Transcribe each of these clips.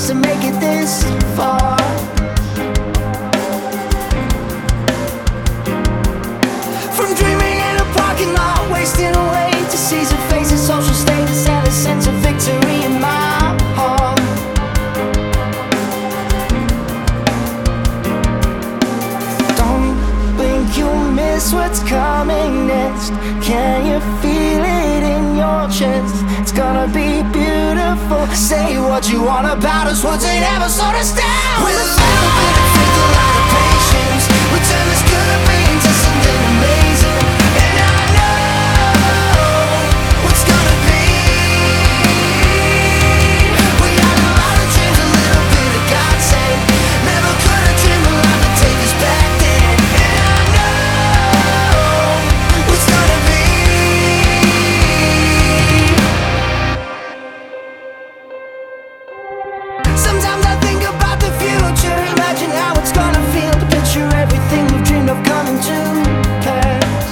us to make it this far. From dreaming in a parking lot, wasting away to season faces, social status, and a sense of victory in my heart. Don't blink, you'll miss what's coming next. Can you feel it in your chest? It's gonna be beautiful. Say what you want about us, words ain't ever slow us down. With a little bit of faith, a lot of patience, we turn this could be into something amazing. And I know what's gonna be. We got a lot of dreams, a little bit of godsend. Never could have dreamed of life would take us back then. And I know what's gonna be. Sometimes I think about the future, imagine how it's gonna feel to picture everything we've dreamed of coming to pass.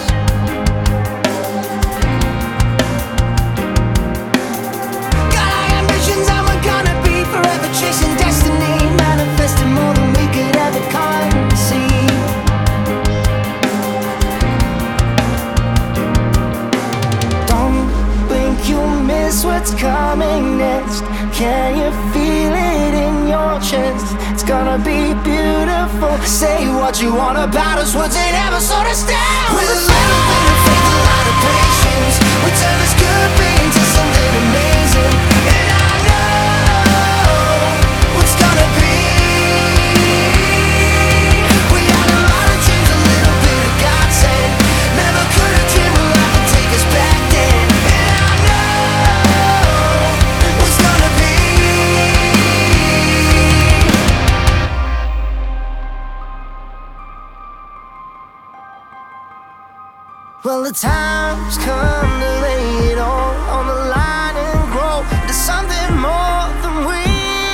Got high ambitions and we're gonna be forever chasing destiny, manifesting more than we could ever conceive. Don't blink, you'll miss what's coming next. Can you feel it in your chest? It's gonna be beautiful. Say what you want about us, words ain't ever slowed us down. With a little bit of faith, a lot of patience, we turn this could be into something amazing. And I know what's gonna be. We got a lot of dreams, a little bit of godsend. Never could have dreamed of life would take us back then. And I know what's gonna be. Well, the time's come to lay it all on the line and grow into something more than we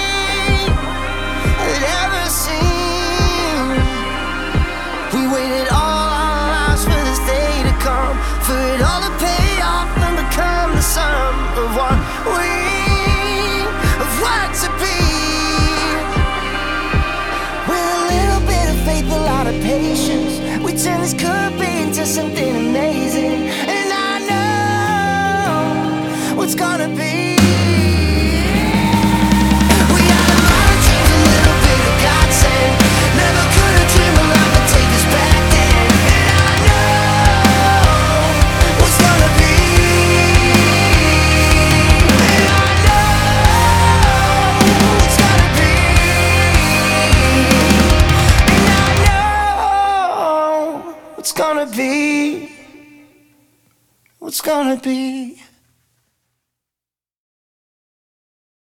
had ever seen. We waited all our lives for this day to come, for it all to pay off and become the sum of what we've worked to be. With a little bit of faith, a lot of patience, we turn this could be into something amazing. And I know what's gonna be. We had a lot of dreams, a little bit of godsend. Never could have dreamed of life would take us back then. And I know what's gonna be. And I know what's gonna be. And I know what's gonna be. What's gonna be.